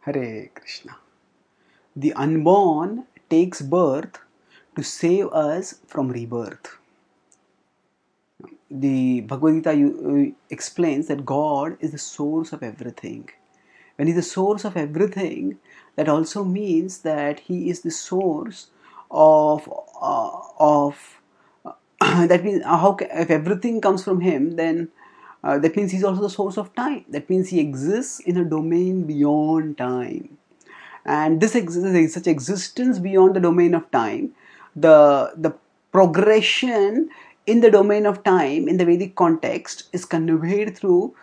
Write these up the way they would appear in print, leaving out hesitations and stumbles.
Hare Krishna. The unborn takes birth to save us from rebirth. The Bhagavad Gita explains that God is the source of everything. When He is the source of everything, that also means that He is the source of that means if everything comes from Him, then that means He's also the source of time. That means He exists in a domain beyond time. And this such existence beyond the domain of time, the progression in the domain of time in the Vedic context is conveyed through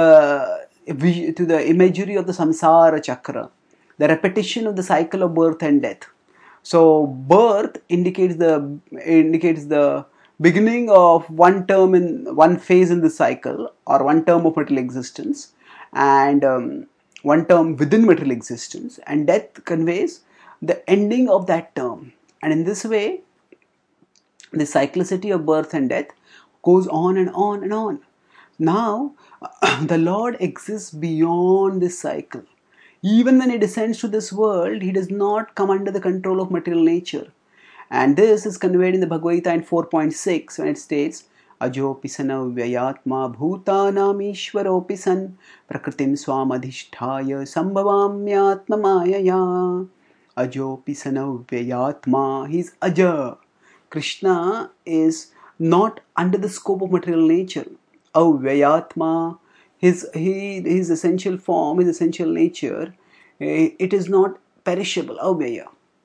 the imagery of the samsara chakra, the repetition of the cycle of birth and death. So birth indicates the beginning of one term in one phase in the cycle, or one term of material existence, and one term within material existence, and death conveys the ending of that term. And in this way, the cyclicity of birth and death goes on and on and on. Now, the Lord exists beyond this cycle. Even when He descends to this world, He does not come under the control of material nature. And this is conveyed in the Bhagavad Gita in 4.6 when it states, Ajopi sana vyayatma bhutanam ishvaropi san prakritim swamadhisthaya sambhavamyatma mayaya. Ajopi sana vyayatma. He is Aja. Krishna is not under the scope of material nature. Avyayatma, his essential form, his essential nature, it is not perishable. Avyaya.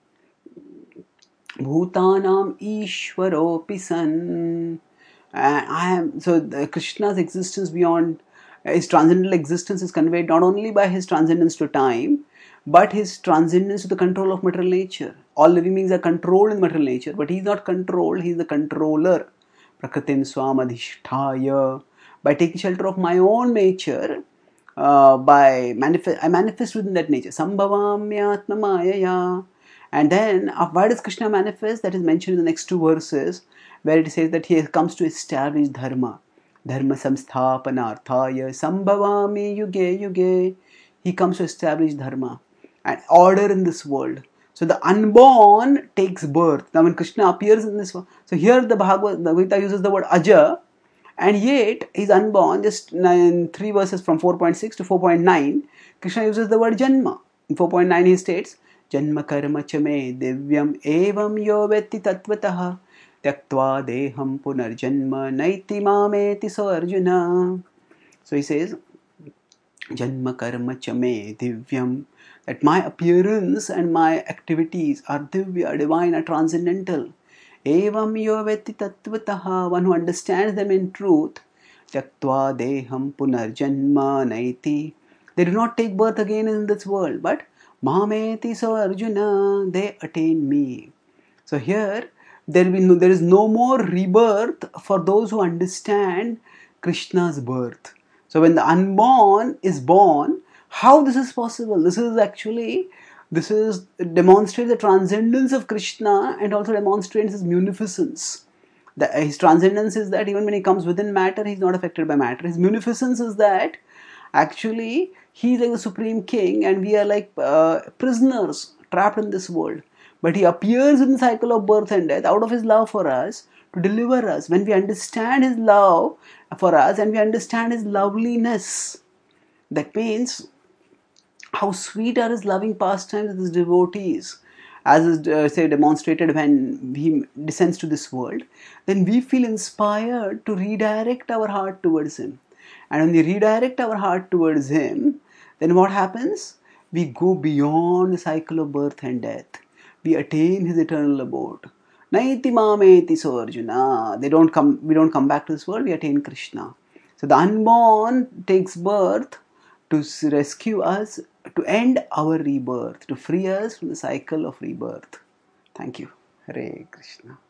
Bhutanam Ishwaropi san. Krishna's existence beyond his transcendental existence is conveyed not only by his transcendence to time, but his transcendence to the control of material nature. All living beings are controlled in material nature, but he is not controlled, he is the controller. Prakritim swamadhisthaya. By taking shelter of my own nature, I manifest within that nature. Sambhavamyatma mayaya. And then, why does Krishna manifest? That is mentioned in the next two verses, where it says that He comes to establish dharma. Dharma samsthapanarthaya sambhavami yuge yuge. He comes to establish dharma and order in this world. So the unborn takes birth. Now when Krishna appears in this world, so here the Bhagavad Gita uses the word Aja, and yet He is unborn. Just in 3 verses from 4.6 to 4.9, Krishna uses the word Janma. In 4.9 He states, Janma karma chame divyam evam yo vetti tatvatah tyaktva deham punarjanma naiti mameti so Arjuna. So he says, Janma karma chame divyam, that my appearance and my activities are divya, divine, are transcendental. Evam yo vetti tatvatah, one who understands them in truth. Tyaktva deham punarjanma naiti, they do not take birth again in this world, but Mameti so Arjuna, they attain me. So here there is no more rebirth for those who understand Krishna's birth. So when the unborn is born, how this is possible? This demonstrates the transcendence of Krishna, and also demonstrates His munificence. His transcendence is that even when He comes within matter, He is not affected by matter. His munificence is that actually He is like the supreme king, and we are like prisoners trapped in this world. But He appears in the cycle of birth and death out of His love for us to deliver us. When we understand His love for us and we understand His loveliness, that means how sweet are His loving pastimes with His devotees, as is demonstrated when He descends to this world, then we feel inspired to redirect our heart towards Him. And when we redirect our heart towards Him, then what happens? We go beyond the cycle of birth and death. We attain His eternal abode. Naiti mameti so Arjuna. We don't come back to this world, we attain Krishna. So the unborn takes birth to rescue us, to end our rebirth, to free us from the cycle of rebirth. Thank you. Hare Krishna.